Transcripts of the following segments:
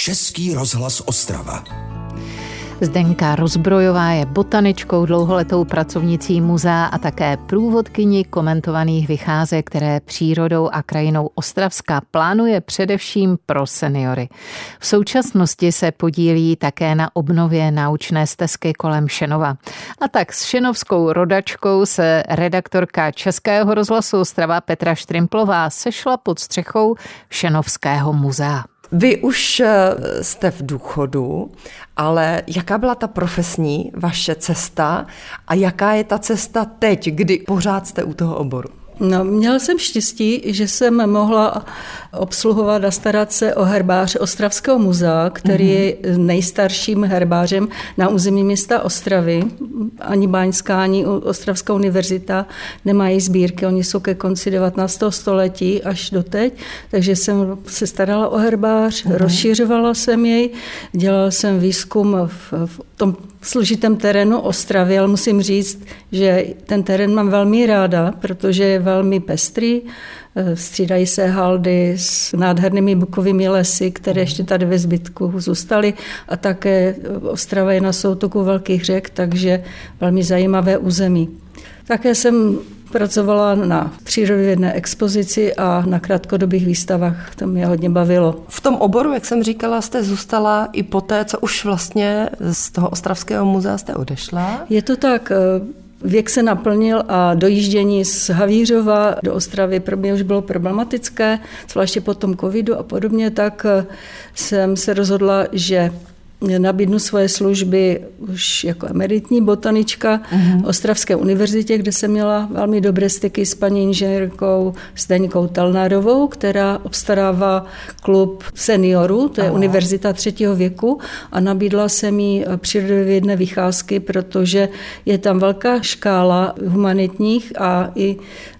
Český rozhlas Ostrava. Zdenka Rozbrojová je botaničkou, dlouholetou pracovnicí muzea a také průvodkyní komentovaných vycházek, které přírodou a krajinou Ostravska plánuje především pro seniory. V současnosti se podílí také na obnově naučné stezky kolem Šenova. A tak s šenovskou rodačkou se redaktorka Českého rozhlasu Ostrava Petra Štrimplová sešla pod střechou Šenovského muzea. Vy už jste v důchodu, ale jaká byla ta profesní vaše cesta a jaká je ta cesta teď, kdy pořád jste u toho oboru? No, měla jsem štěstí, že jsem mohla obsluhovat a starat se o herbář Ostravského muzea, který je nejstarším herbářem na území města Ostravy. Ani Báňská, ani Ostravská univerzita nemají sbírky, oni jsou ke konci 19. století až doteď, takže jsem se starala o herbář, rozšiřovala jsem jej, dělala jsem výzkum v tom složitém terénu Ostravy, ale musím říct, že ten terén mám velmi ráda, protože je velmi pestrý. Střídají se haldy s nádhernými bukovými lesy, které ještě tady ve zbytku zůstaly, a také Ostrava je na soutoku velkých řek, takže velmi zajímavé území. Také jsem pracovala na přírodovědné expozici a na krátkodobých výstavách, to mě hodně bavilo. V tom oboru, jak jsem říkala, jste zůstala i poté, co už vlastně z toho Ostravského muzea jste odešla? Je to tak. Věk se naplnil a dojíždění z Havířova do Ostravy pro mě už bylo problematické, zvláště po tom covidu a podobně, tak jsem se rozhodla, že nabídnu svoje služby už jako emeritní botanička Ostravské univerzitě, kde jsem měla velmi dobré styky s paní inženýrkou Zdeňkou Telnárovou, která obstarává klub seniorů, to je univerzita 3. věku, a nabídla jsem jí přírodovědné vycházky, protože je tam velká škála humanitních a i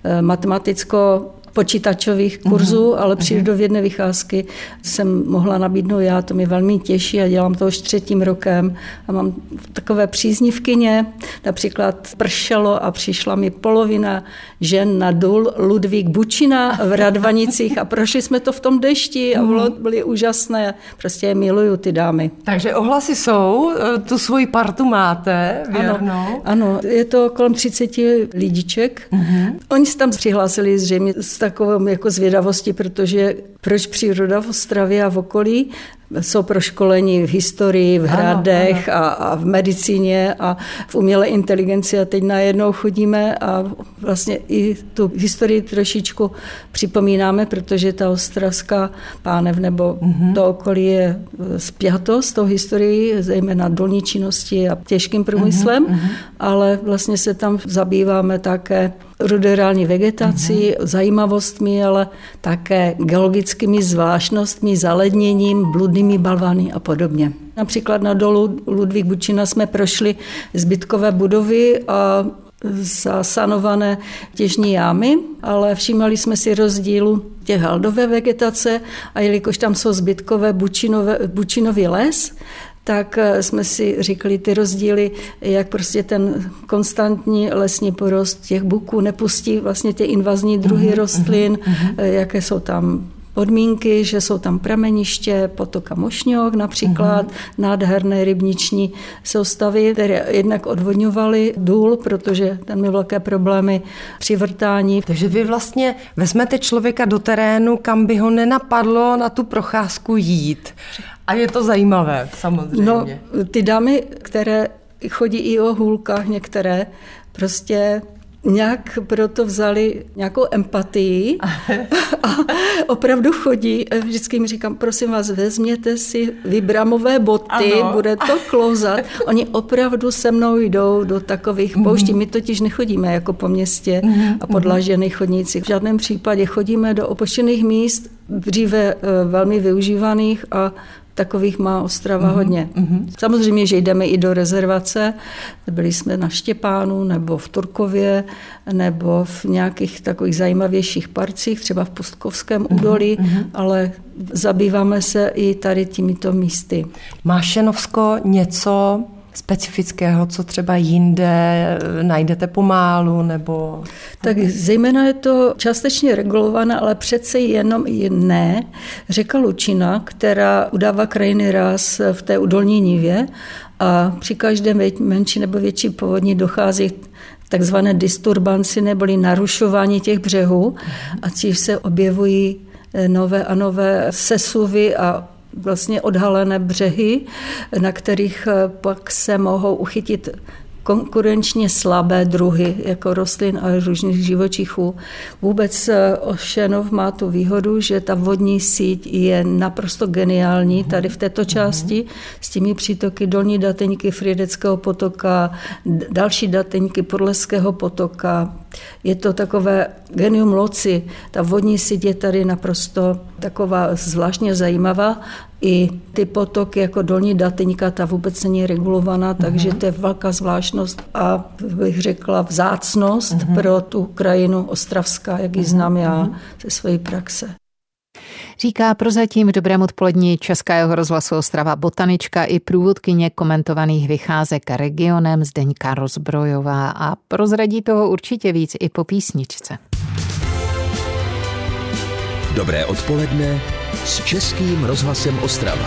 matematicko-počítačových kurzů, ale přírodovědné vycházky jsem mohla nabídnout já, to mě velmi těší a dělám to už 3. rokem a mám takové příznivkyně, například pršelo a přišla mi polovina žen na důl Ludvík Bučina v Radvanicích a prošli jsme to v tom dešti a byly úžasné, prostě je miluju ty dámy. Takže ohlasy jsou, tu svoji partu máte, věrnou? Ano, je to kolem 30 lidiček. Oni se tam přihlásili zřejmě s takovou jako zvědavosti, protože proč příroda v Ostravě a v okolí, jsou proškolení v historii, v hradech a v medicíně a v umělé inteligenci a teď najednou chodíme a vlastně i tu historii trošičku připomínáme, protože ta ostravská pánev nebo to okolí je spjato s tou historií, zejména dolní činnosti a těžkým průmyslem, ale vlastně se tam zabýváme také ruderální vegetací, zajímavostmi, ale také geologickými zvláštnostmi, zaledněním, bludnými balvany a podobně. Například na dolu Ludvík Bučina jsme prošli zbytkové budovy a zasanované těžní jámy, ale všímali jsme si rozdílu těch haldové vegetace a jelikož tam jsou zbytkové bučinový les, tak jsme si říkali ty rozdíly, jak prostě ten konstantní lesní porost těch buků nepustí vlastně ty invazní druhy rostlin, jaké jsou tam podmínky, že jsou tam prameniště, potoka Mošňok například, nádherné rybniční soustavy, které jednak odvodňovaly důl, protože tam měl velké problémy při vrtání. Takže vy vlastně vezmete člověka do terénu, kam by ho nenapadlo na tu procházku jít. A je to zajímavé, samozřejmě. No, ty dámy, které chodí i o hůlkách některé, prostě nějak proto vzali nějakou empatii a opravdu chodí. Vždycky jim říkám, prosím vás, vezměte si vibramové boty, bude to klouzat. Oni opravdu se mnou jdou do takových pouští. My totiž nechodíme jako po městě a podlažených chodnících. V žádném případě chodíme do opuštěných míst, dříve velmi využívaných a takových má Ostrava hodně. Samozřejmě, že jdeme i do rezervace. Byli jsme na Štěpánu nebo v Turkově nebo v nějakých takových zajímavějších parcích, třeba v Pustkovském údolí, ale zabýváme se i tady těmito místy. Má Šenovsko něco specifického, co třeba jinde najdete pomálu, nebo... Tak zejména je to částečně regulovaná, ale přece jenom ne řeka Lučina, která udává krajinný ráz v té údolní nivě a při každém menší nebo větší povodní dochází k takzvané disturbanci neboli narušování těch břehů a tím se objevují nové a nové sesuvy a vlastně odhalené břehy, na kterých pak se mohou uchytit konkurenčně slabé druhy, jako rostlin a různých živočichů. Vůbec Ošenov má tu výhodu, že ta vodní síť je naprosto geniální tady v této části s těmi přítoky dolní dateňky Frýdeckého potoka, další dateňky Podleského potoka. Je to takové genium loci. Ta vodní síť je tady naprosto taková zvláštně zajímavá. I ty potoky jako dolní dateňka, ta vůbec není regulovaná, takže to je velká zvláštnost a bych řekla vzácnost pro tu krajinu ostravská, jak ji znám já ze své praxe. Říká prozatím v Dobrém odpolední Českého rozhlasu Ostrava botanička i průvodkyně komentovaných vycházek regionem Zdeňka Rozbrojová a prozradí toho určitě víc i po písničce. Dobré odpoledne s Českým rozhlasem Ostrava.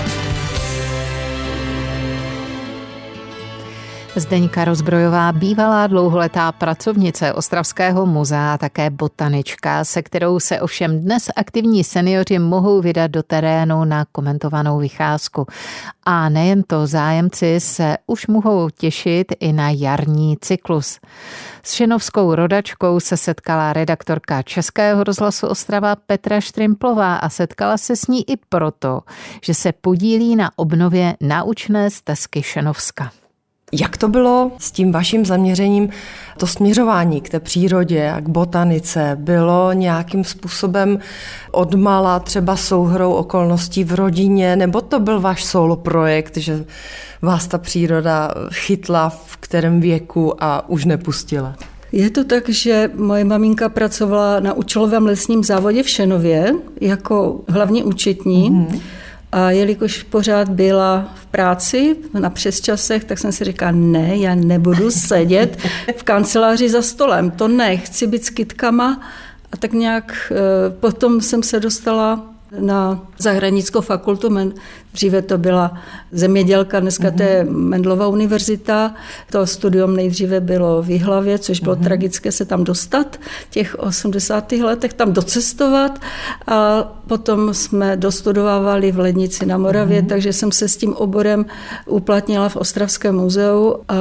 Zdeňka Rozbrojová, bývalá dlouholetá pracovnice Ostravského muzea a také botanička, se kterou se ovšem dnes aktivní seniori mohou vydat do terénu na komentovanou vycházku. A nejen to, zájemci se už mohou těšit i na jarní cyklus. S šenovskou rodačkou se setkala redaktorka Českého rozhlasu Ostrava Petra Štrimplová a setkala se s ní i proto, že se podílí na obnově naučné stezky Šenovska. Jak to bylo s tím vaším zaměřením, to směřování k té přírodě a k botanice? Bylo nějakým způsobem odmala třeba souhrou okolností v rodině, nebo to byl váš solo projekt, že vás ta příroda chytla v kterém věku a už nepustila? Je to tak, že moje maminka pracovala na účelovém lesním závodě v Šenově jako hlavní účetní. A jelikož pořád byla v práci na přesčasech, tak jsem si říkala, ne, já nebudu sedět v kanceláři za stolem. To ne, chci být s kytkama. A tak nějak potom jsem se dostala na Zahradnickou fakultu. Dříve to byla zemědělka, dneska to je Mendelova univerzita. To studium nejdříve bylo v Jihlavě, což bylo tragické se tam dostat. V těch 80. letech tam docestovat. A potom jsme dostudovávali v Lednici na Moravě, takže jsem se s tím oborem uplatnila v Ostravském muzeu a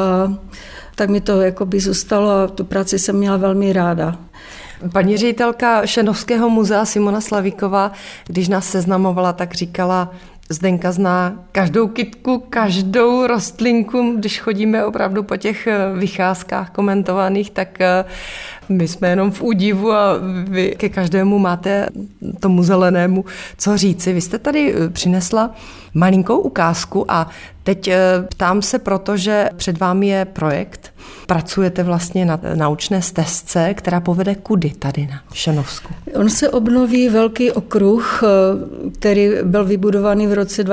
tak mi to jakoby zůstalo a tu práci jsem měla velmi ráda. Paní ředitelka Šenovského muzea Simona Slavíková, když nás seznamovala, tak říkala, Zdenka zná každou kytku, každou rostlinku, když chodíme opravdu po těch vycházkách komentovaných, tak my jsme jenom v údivu a vy ke každému máte tomu zelenému co říci. Vy jste tady přinesla malinkou ukázku a teď ptám se, protože před vámi je projekt. Pracujete vlastně na naučné stezce, která povede kudy tady na Šenovsku? On se obnoví velký okruh, který byl vybudovaný v roce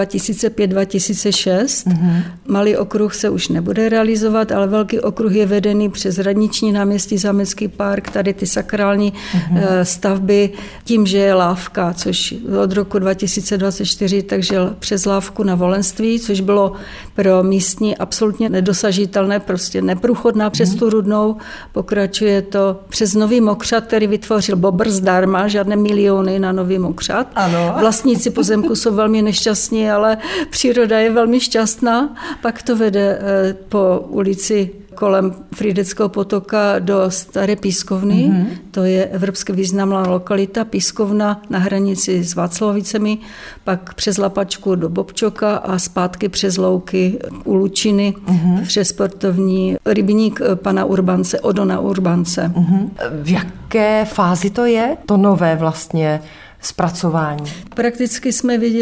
2005-2006. Malý okruh se už nebude realizovat, ale velký okruh je vedený přes Radniční náměstí, Zámecký park, tady ty sakrální stavby, tím, že je lávka, což od roku 2024 takže přes lávku na Volenství, což bylo pro místní absolutně nedosažitelné, prostě neprůchodná přes tu Rudnou. Pokračuje to přes Nový Mokřad, který vytvořil Bobr zdarma, žádné miliony na Nový Mokřad. Ano. Vlastníci pozemku jsou velmi nešťastní, ale příroda je velmi šťastná. Pak to vede po ulici kolem Frýdeckého potoka do Staré Pískovny. To je evropsky významná lokalita, Pískovna na hranici s Václavicemi, pak přes Lapačku do Bobčoka a zpátky přes Louky u Lučiny, přes sportovní rybník pana Urbance, Odona Urbance. V jaké fázi to je? To nové vlastně zpracování. Prakticky jsme viděli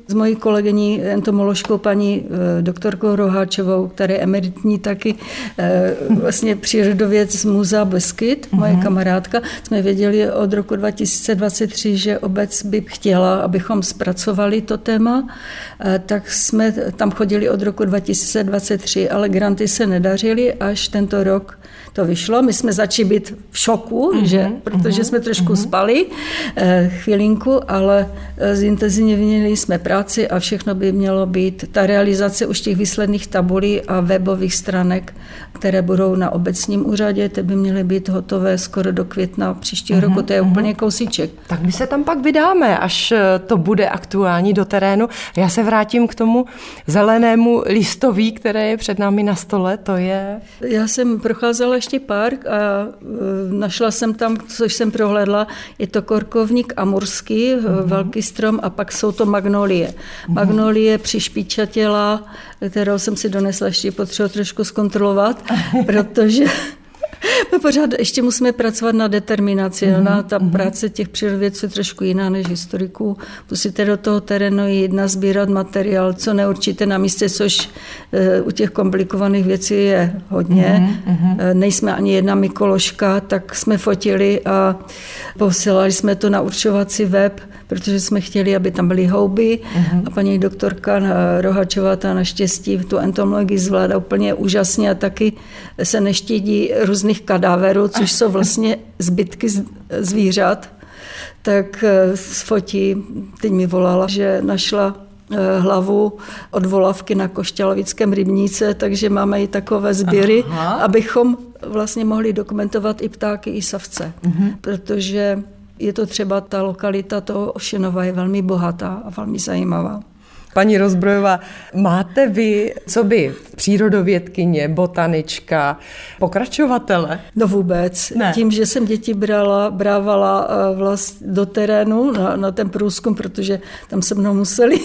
s mojí kolegyní entomoložkou paní doktorkou Roháčovou, která je emeritní taky vlastně přírodověd z Muzea Beskyt, moje kamarádka, jsme věděli od roku 2023, že obec by chtěla, abychom zpracovali to téma, tak jsme tam chodili od roku 2023, ale granty se nedařily, až tento rok to vyšlo. My jsme začali být v šoku, protože jsme trošku spali chvilinku, ale zintenzivnili jsme práci a všechno by mělo být. Ta realizace už těch výsledných tabulí a webových stránek, které budou na obecním úřadě, ty by měly být hotové skoro do května příštího roku. To je úplně kousíček. Tak my se tam pak vydáme, až to bude aktuální do terénu. Já se vrátím k tomu zelenému listoví, které je před námi na stole. To je... Já jsem procházela ještě park a našla jsem tam, což jsem prohlédla, je to korkovník amurský, velký strom, a pak jsou to magnolie. Magnolie přišpičatěla, kterou jsem si donesla, ještě potřeba trošku zkontrolovat, protože my pořád ještě musíme pracovat na determinaci. Ta práce těch přírodovědců je trošku jiná než historiků. Musíte do toho terénu jít, nazbírat materiál, co neurčíte na místě, což u těch komplikovaných věcí je hodně. Nejsme ani jedna mykoložka, tak jsme fotili a posílali jsme to na určovací web, protože jsme chtěli, aby tam byly houby a paní doktorka Rohačová ta naštěstí tu entomologii zvládá úplně úžasně a taky se neštědí různých kadáverů, což jsou vlastně zbytky zvířat, tak fotí, teď mi volala, že našla hlavu od volavky na Košťalovickém rybníce, takže máme i takové sběry, abychom vlastně mohli dokumentovat i ptáky, i savce, protože je to třeba ta lokalita toho Ošenova je velmi bohatá a velmi zajímavá. Paní Rozbrojová, máte vy, co by přírodovědkyně, botanička, pokračovatele? No vůbec. Ne. Tím, že jsem děti brávala do terénu na ten průzkum, protože tam se mnou museli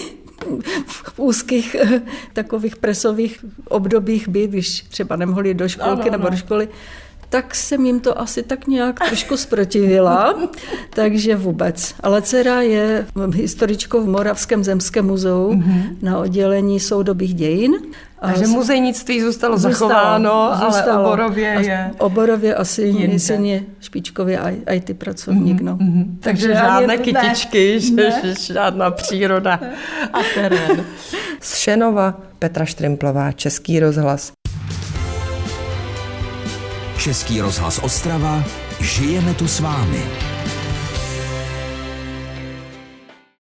v úzkých takových presových obdobích být, když třeba nemohli do školky nebo do školy, tak jsem jim to asi tak nějak trošku zprotivila, takže vůbec. Ale dcera je historičkou v Moravském zemském muzeu na oddělení soudobých dějin. Takže muzejnictví zůstalo zachováno, ale oborově je... Oborově asi je špičkově a ty pracovník. Takže žádné kytičky, žádná příroda a terén. Z Šenova Petra Štrimplová, Český rozhlas. Český rozhlas Ostrava, žijeme tu s vámi.